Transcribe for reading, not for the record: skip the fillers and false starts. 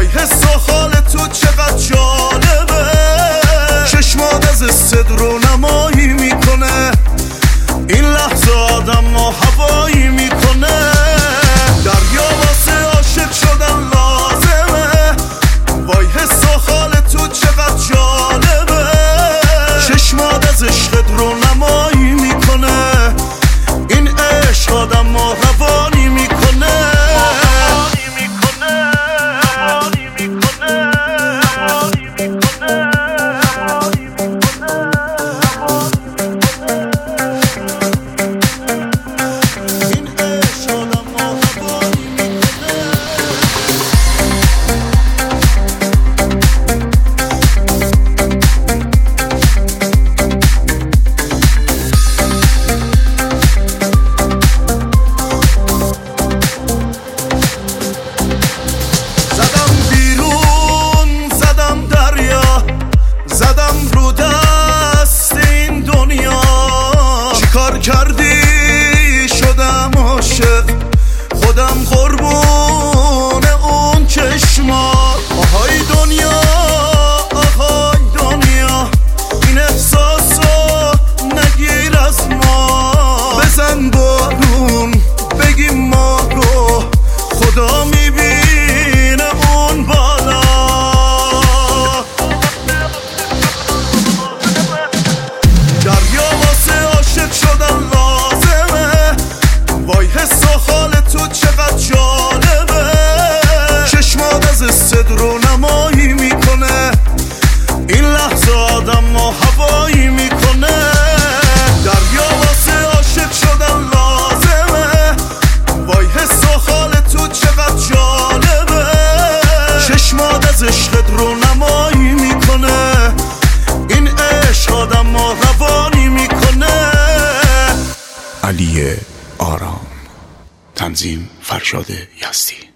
حس و حال تو چقدر جالبه، چشمات از صد رو نمایی میکنه، این لحظه آدم و هوایی میکنه. دریا واسه عاشق شدن لازمه، وای حس و حال تو چقدر جالبه، چشمات از عشقت رو نمایی میکنه، این عشق آدم و روانی میکنه. کردی شدم عاشق، خودم قربون اون چشمات. آهای دنیا آهای دنیا، این احساسو نگیر از ما، بزن بارون بگی ما رو خدا میبینه اون بالا. دریا واسه عاشق شدن لازمه، وای حس و حال تو چقدر جالبه، چشمات از صد رو نمایی میکنه، این لحظه آدم و هوایی میکنه. دریا واسه عاشق شدن لازمه، وای حس و حال تو چقدر جالبه، چشمات از عشقت رو نمایی میکنه، این عشق آدم و روانی میکنه. علی آرام، تنظیم فرشاد یزدی.